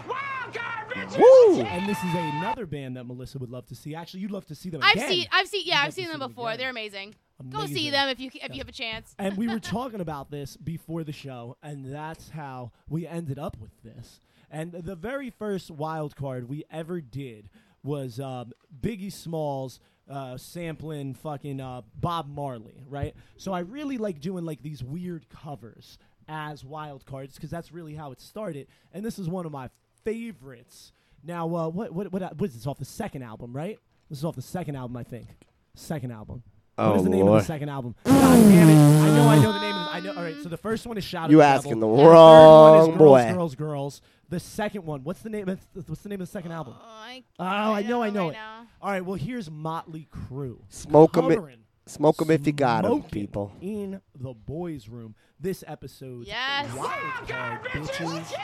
Woo! And this is another band that Melissa would love to see. Actually, you'd love to see them I've again. seen, I've seen, yeah, You'd I've love to seen see them them before. again. They're amazing. Go see Amazing. them if you if you have a chance. And we were talking about this before the show, and that's how we ended up with this. And the very first wild card we ever did was um, Biggie Smalls uh, sampling fucking uh, Bob Marley, right? So I really like doing like these weird covers as wild cards because that's really how it started. And this is one of my favorites. Now, uh, what what what what is this off the second album, right? This is off the second album, I think. Second album. Oh, what is the name Lord. of the second album? God damn it! I know, I know the name of it. I know. All right, so the first one is Shout at You the asking Devil. the The wrong third one is boy. Girls, Girls, Girls. The second one, what's the name? Of, what's the name of the second album? Oh, I, Oh, I know, I know right it. now. All right, well here's Motley Crue. Smoke 'em i- covering Smoke them if you got them, Smoking people. in the boys' room. This episode. Yes. Wild card, bitches.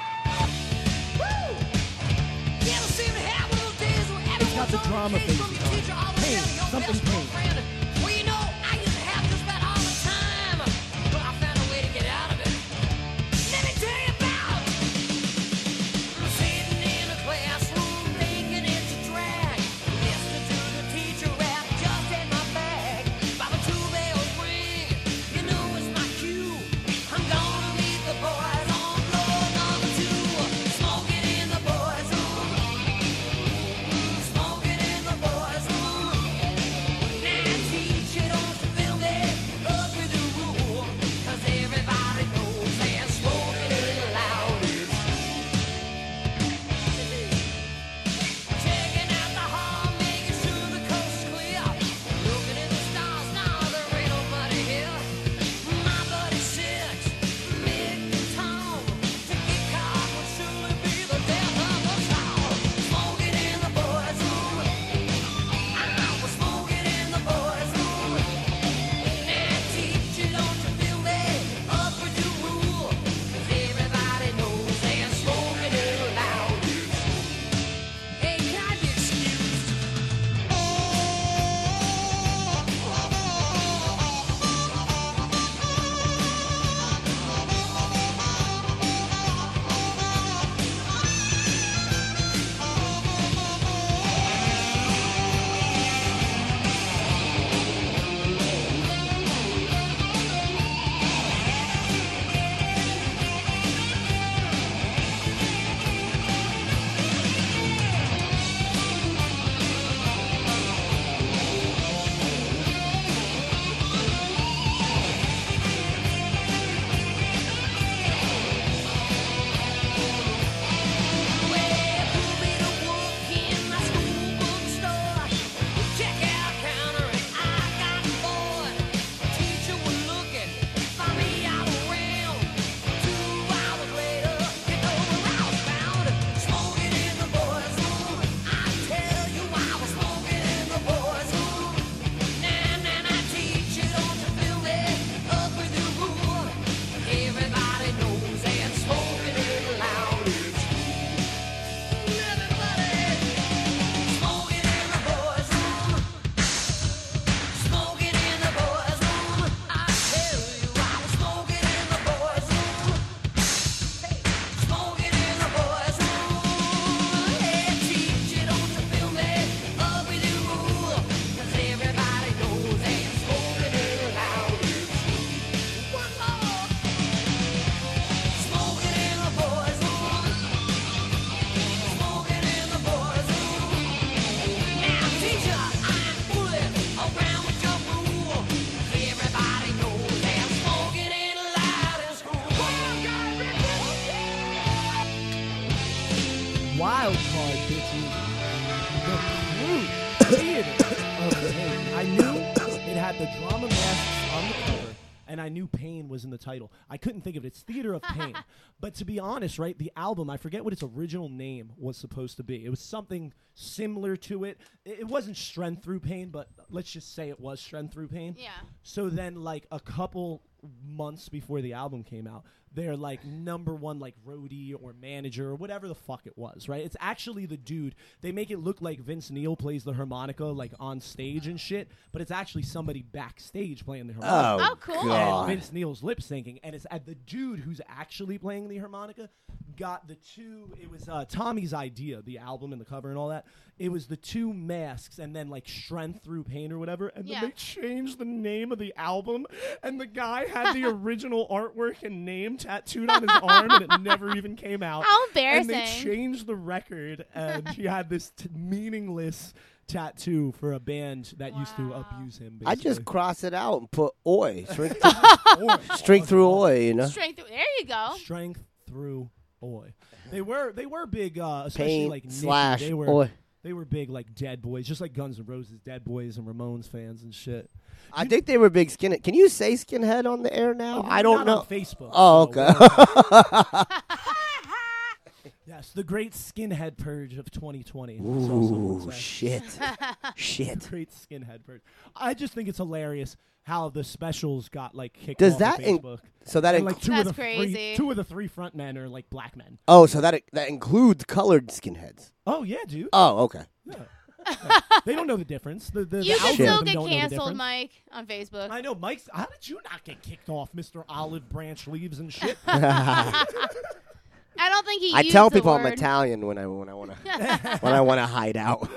It's got the drama faces on it. Pain, something pain. Well, you know, I used to have just about all the time, but I found a way to get out of it. Let me tell you about sitting in a classroom thinking it's a drag. Listening to the teacher rap just in my bag. By the two bells ring, you know it's my cue. I'm gonna meet the boys on floor number two. Smoking in the boys' room. Smoking in the boys' room. Now which is the crude theater of pain. I knew it had the drama masks on the cover, and I knew Pain was in the title. I couldn't think of it. It's Theater of Pain. But to be honest, right, the album, I forget what its original name was supposed to be. It was something similar to it. It, it wasn't Strength Through Pain, but let's just say it was Strength Through Pain. Yeah. So then, like, a couple months before the album came out, their, like, number one, like, roadie or manager or whatever the fuck it was, right? It's actually the dude. They make it look like Vince Neil plays the harmonica, like, on stage and shit, but it's actually somebody backstage playing the harmonica. Oh, Oh, cool. God. And Vince Neil's lip syncing, and it's at the dude who's actually playing the harmonica got the two. It was uh, Tommy's idea, the album and the cover and all that. It was the two masks, and then like Strength Through Pain or whatever, and Yeah. then they changed the name of the album, and the guy had the original artwork and name tattooed on his arm, and it never even came out. How And they embarrassing. changed the record, and he had this t- meaningless tattoo for a band that used to Wow. abuse him. I just basically. cross it out and put oi. Strength, through, strength through oi, you know? Strength. Through, there you go. Strength Through Oi. They were they were big, uh, especially Pain like Nicki. slash They were oi. they were big like Dead Boys, just like Guns N' Roses, Dead Boys, and Ramones fans and shit. I think they were big skinhead. Can you say skinhead on the air now? Oh, I don't not know. On Facebook. Oh, so okay. we're- yes, the great skinhead purge of twenty twenty. That's also Ooh, what it says. shit. The Shit. great skinhead purge. I just think it's hilarious how the specials got like kicked Does off that of in- Facebook. So that And, inc- like two That's of the crazy. three, two of the three front men are like black men. oh, so that that includes colored skinheads. Oh yeah, dude. Oh, okay. Yeah. Yeah. They don't know the difference. The, the, You the can algorithm still don't get know the canceled, difference. Mike, on Facebook. I know, Mike's. How did you not get kicked off, Mister Olive Branch Leaves and shit? I don't think he I used tell the people I'm word. Italian when I when I want to when I want to hide out.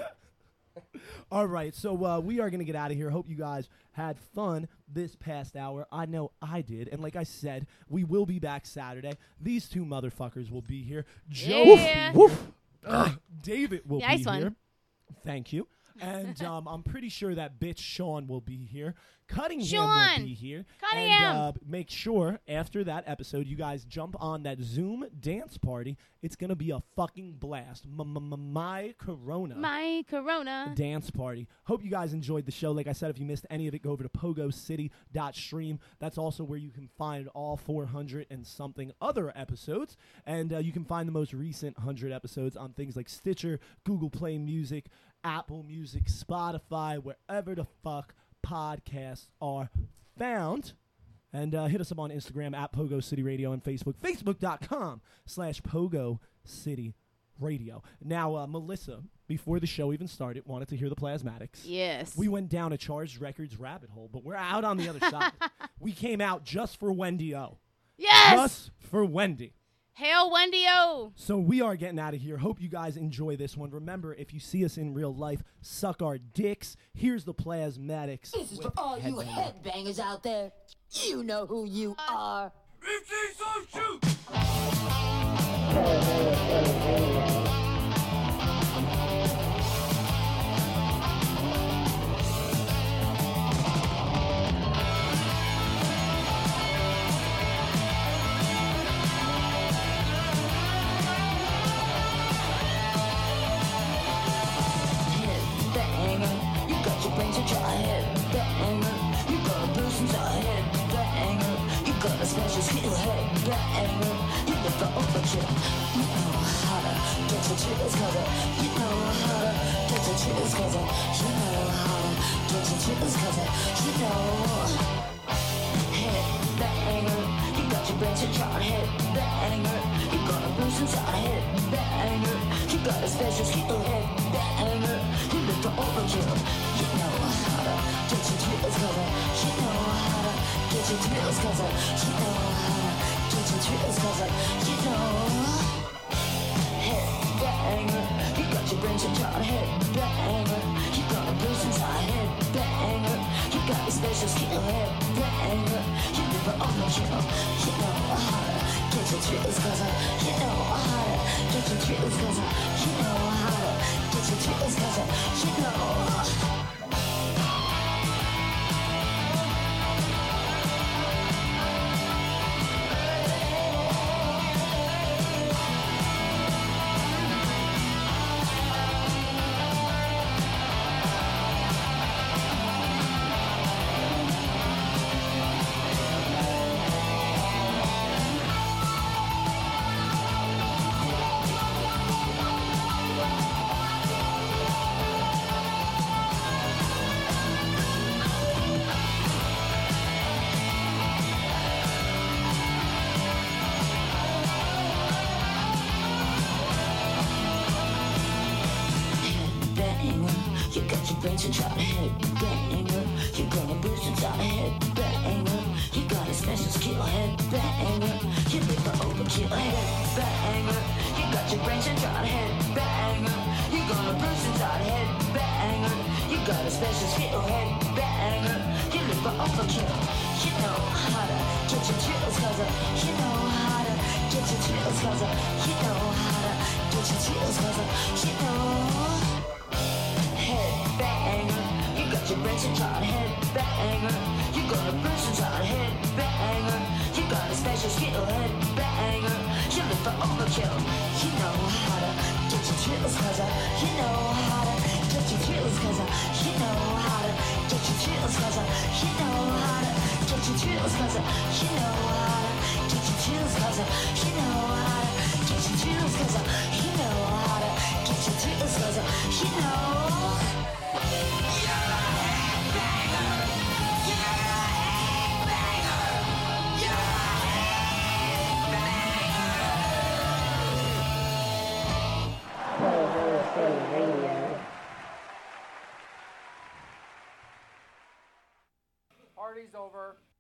All right, so uh, we are going to get out of here. Hope you guys had fun this past hour. I know I did. And like I said, we will be back Saturday. These two motherfuckers will be here. Joe, Yeah. uh, David will Nice be one. here. Thank you. And um, I'm pretty sure that bitch Sean will be here. Cuttingham Sean! will be here. Cuttingham! And uh, make sure after that episode, you guys jump on that Zoom dance party. It's going to be a fucking blast. My Corona. My Corona. Dance party. Hope you guys enjoyed the show. Like I said, if you missed any of it, go over to pogo city dot stream. That's also where you can find all four hundred and something other episodes. And uh, you can find the most recent one hundred episodes on things like Stitcher, Google Play Music, Apple Music, Spotify, wherever the fuck podcasts are found. And uh, hit us up on Instagram at Pogo City Radio and Facebook, facebook.com slash Pogo City Radio. Now, uh, Melissa, before the show even started, wanted to hear the Plasmatics. Yes. We went down a Charged Records rabbit hole, but we're out on the other side. We came out just for Wendy O. yes. Just for Wendy. Hail Wendy O. So we are getting out of here. Hope you guys enjoy this one. Remember, if you see us in real life, suck our dicks. Here's the Plasmatics. This is for with all you Headbanger. headbangers out there. You know who you are. Headbanger, you got your brains to try. Headbanger, you got a bruise inside. Headbanger, you got a special skill. Headbanger, you live for overkill. You know how to get your chills, cause uh, you know how to get your chills, cause uh, you know how to get your chills, cause uh, you know. Headbanger, you got your brains to try. Headbanger, you got a bruise inside. Headbanger, you got a special skill. Headbanger, you live for overkill. You know how to get your chills, cause uh, you know how to get your chills, cause uh, you know how to get your chills, cause uh, you know. Headbanger, you got your brains to try. Headbanger, you got a bruise inside. Headbanger, you got a special skill. Headbanger, you live for overkill. You know how to get your chills, cause uh, you know how to get your chills, cause uh, you know how to get your chills, cause uh, you know. brains and try to headbanger. You're gonna burst inside a headbanger. You got a special skill, headbanger. You live for overkill, headbanger. You got your brains and try to headbanger. You're gonna burst inside a headbanger. You got a special skill, headbanger. You live for overkill. You know how to get your chills, cause uh, you know how to get your chills, cause uh, you know how to get your chills, cause uh, you know. Headbanger, you got your brains and try to headbanger. You got a burst inside a headbanger. You got a special skill, headbanger. You live for overkill. You know how to get your chills, cause uh, you know how to get your chills, cause uh, you know how to get your chills, cause uh, you know how to get your chills, cause uh, you know how to get your chills, cause uh, you know how to get your chills, cause uh, you know how to get your chills, cause uh, you know. Party's over.